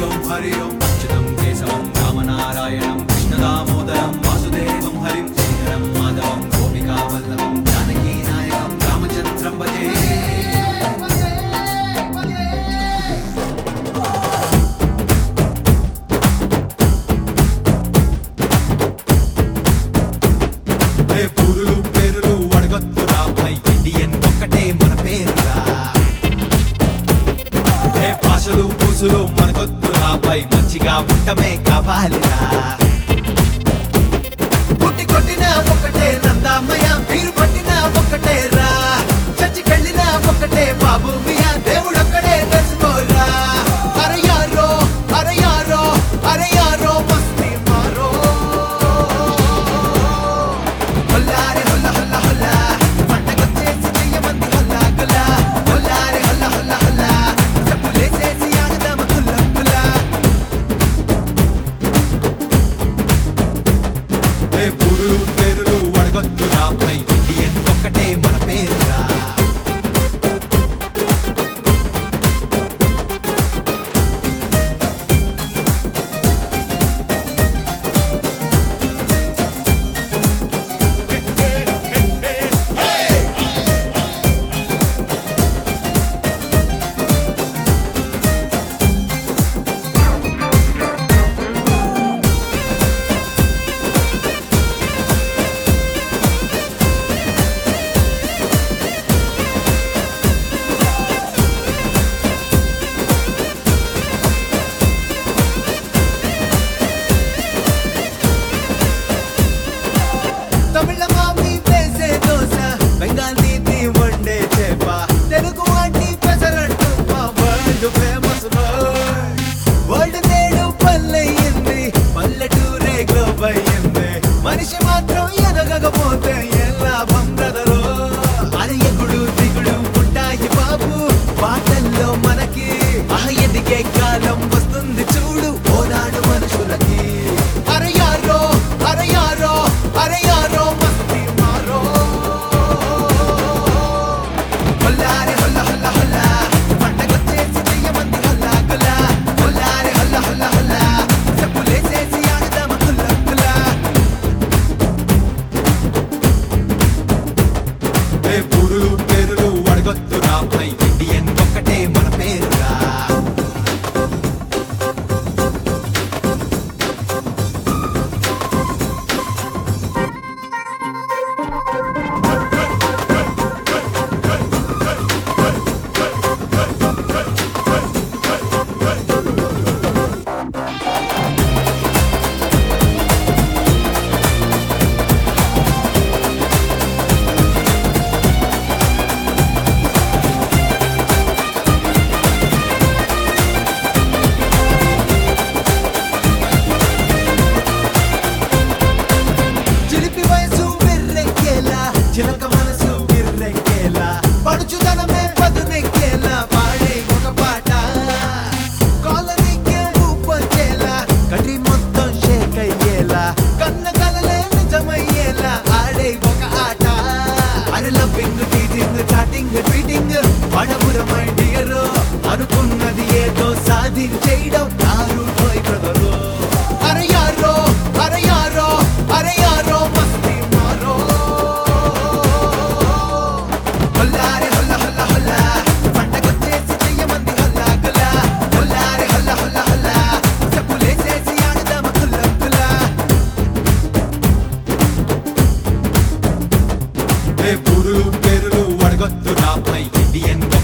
ఓం హరి ఓం అచ్యుతం కేశవం రామనారాయణం కృష్ణదామోదరం వాసుదేవం హరిం శ్రీధరం మాధవం గోపికా వల్లభం జానకీ నాయకం రామచంద్రం భజే పూరులు పేరులు అడగొద్దురా పై ఇండియన్ ఒక్కటే మన పేరురా భాషలు పూసులు మనకొద్దురా పై మంచిగా ఉండమే కావాలిరా పుట్టి కొట్టిన ఒక్కటే నందామయ్య మీరు పట్టిన ఒక్కటే రా చచ్చికెళ్ళిన ఒక్కటే బాబు మియా దేవుడొక్కడే తెలుసుకోరా అరయారో అరయారో అరయారో మస్తి మారో హొల్లారే హొల్ల హొల్ల హొల్ల పండగొచ్చేసి చెయ్యమంది హొల్లా గుల్లా హొల్లారే హొల్ల హొల్ల హొల్ల చెప్పులేసేసి ఆడదామ గుల్ల గుల్ల పూరులు పేరులు అడగొద్దురా పై ఇండియన్ ఒక్కటే మన పేరురా తమిళ మామి వేసే దోశ బెంగాల్ నీతి వండే చేప తెలుగు వాటి పెసరట్టు మా వరల్డ్ ఫేమస్ వరల్డ్ నేడు పల్లెయింది పల్లెటూరే గ్లోబ్ అయ్యింది మనిషి మాత్రం ఎదగకపోతే ఏం లాభం బ్రదరు అరయగుడు దిగుడు ఉంటాయి బాబు పాటల్లో మనకి ఎదిగే కాలం వస్తుంది చూడు ఓనాడు మనుషులకి అరయారో అరయారో అరయారో మస్తి మారో హొల్లారే హొల్ల హొల్ల హొల్ల పండగొచ్చేసి చెయ్యమంది హొల్లా గుల్లా హొల్లారే హొల్ల హొల్ల హొల్ల చెప్పులేసేసి ఆడదామ గుల్ల గుల్ల పూరులు పేరులు అడగొద్దురా పై ఇండియన్ ఒక్కటే మన పేరురా చిలిపి వయసు విర్రెక్కేలా చిలక మనసు విర్రెక్కేలా పడుచుదనమే పదునెక్కేలా పాడే ఒక పాట కాలనీకే ఊపొచ్చేలా కటి మొత్తం షేక్ అయ్యేలా కన్న కలలే నిజమయ్యేలా ఆడే ఒక ఆట అరే లవ్వింగ్ టీజింగ్ చాటింగ్ ట్వీటింగ్ పడబురమై డియర్ అనుకున్నది ఏదో సాధించేయడం నారు పోయి బ్రదరు అరయారో అరయారో అరయారో మస్తి మారో హొల్లారే హొల్ల హొల్ల హొల్ల పండగొచ్చేసి చెయ్యమంది హొల్లా గుల్లా హొల్లారే హొల్ల హొల్ల హొల్ల చెప్పులేసేసి ఆడదామ గుల్ల గుల్ల పూరులు పేరులు అడగొద్దురా పై ఇండియన్